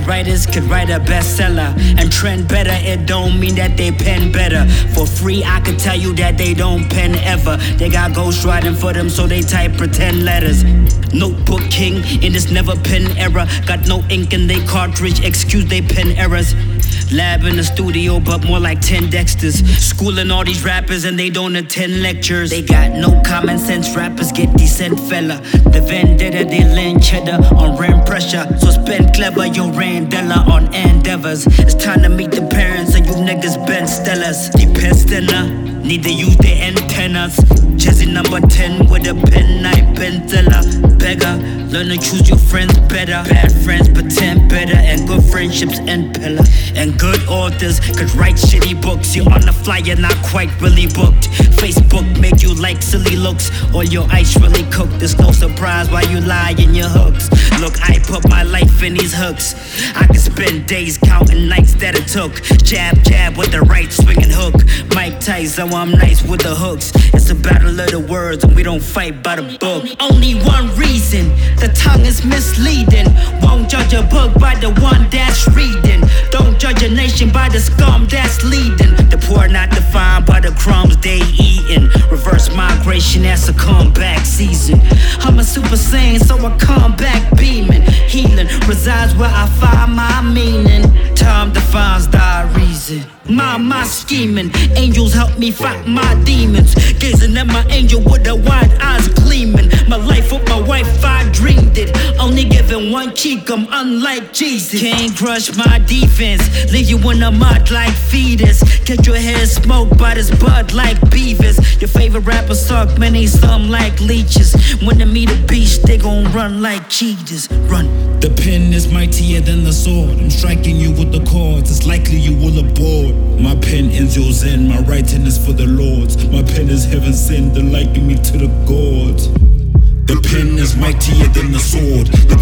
writers could write a bestseller and trend better. It don't mean that they pen better. For free, I could tell you that they don't pen ever. They got ghostwriting for them, so they type pretend letters. Notebook king in this never pen era. Got no ink in they cartridge, excuse they pen errors. Lab in the studio, but more like 10 Dexters. Schooling all these rappers and they don't attend lectures. They got no common sense, rappers get decent fella. The vendetta, they lend cheddar on rent pressure. So spend clever, your Randella on endeavors. It's time to meet the parents of you niggas Ben Stellas. Depends need to use their antennas. Jazzy number 10 with a penknife penciller. Beggar, learn to choose your friends better. Bad friends pretend better, and good friendships end pillar. And good authors could write shitty books. You're on the flyer, not quite really booked. Facebook make you like silly looks. All your ice really cooked. There's no surprise why you lie in your hooks. Look, I put my life in these hooks. I could spend days counting nights that it took. Jab, jab with the right swinging hook. Mike Tyson, I'm nice with the hooks. It's a battle of the words and we don't fight by the book. Only one reason, the tongue is misleading. Won't judge a book by the one that's reading. Don't judge a nation by the scum that's leading. The poor not defined by the crumbs they eating. Reverse migration, that's a comeback season. I'm a super saiyan, so I come back beaming. Healing resides where I find my meaning. Time defines thy reason. My scheming, angels help me fight my demons. Gazing at my angel with the wide eyes gleaming. My life with my wife, I dreamed it. Only giving one cheek, I'm unlike Jesus. Can't crush my defense, leave you in the mud like fetus. Get your head smoked by this bud like Beavis. Your favorite rappers suck, man, they some like leeches. When they meet a beast, they gon' run like cheetahs. Run. The pen is mightier than the sword. I'm striking you with the chords, it's likely you will abort. My pen ends your zen, my writing is for the lords. My pen is heaven sent, liking me to the gods. The pen is mightier than the sword. The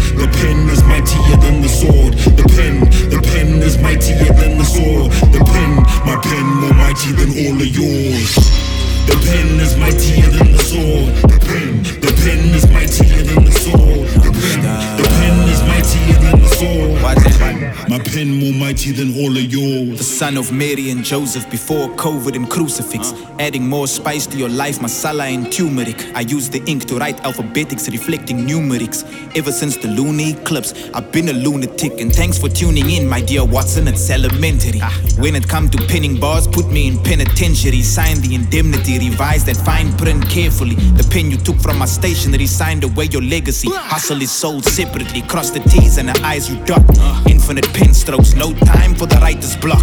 pen is mightier than the sword. The pen is mightier than the sword. The pen, my pen more mighty than all of yours. The pen is mightier than the sword. The pen is mightier than the sword. The pen is mightier than the sword. My pen more mighty than all of yours. The son of Mary and Joseph before COVID and crucifix. Adding more spice to your life, masala and turmeric. I use the ink to write alphabetics reflecting numerics. Ever since the lunar eclipse, I've been a lunatic. And thanks for tuning in, my dear Watson, it's elementary. When it come to penning bars, put me in penitentiary. Sign the indemnity, revise that fine print carefully. The pen you took from my stationery signed away your legacy. Hustle is sold separately, cross the T's and the I's you dot. Infinite pen strokes, no time for the writer's block.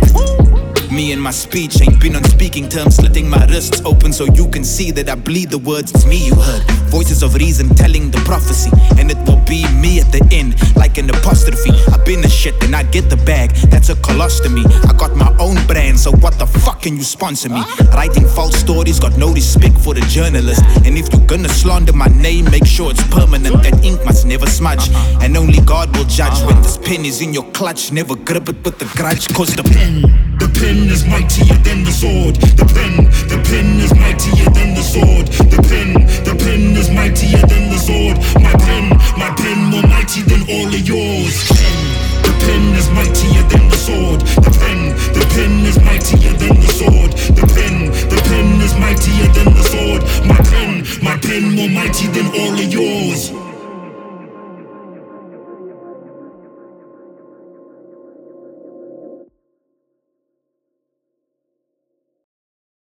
Me and my speech ain't been on speaking terms, slitting my wrists open so you can see that I bleed the words. It's me you heard, voices of reason telling the prophecy, and it will be me at the end, like an apostrophe. I've been a shit and I get the bag, that's a colostomy. I got my own brand, so what the fuck can you sponsor me? Writing false stories, got no respect for the journalist. And if you're gonna slander my name, make sure it's permanent. That ink must never smudge, and only God will judge. When this pen is in your clutch, never grip it with a grudge, cause the pen is mightier than the sword. The pen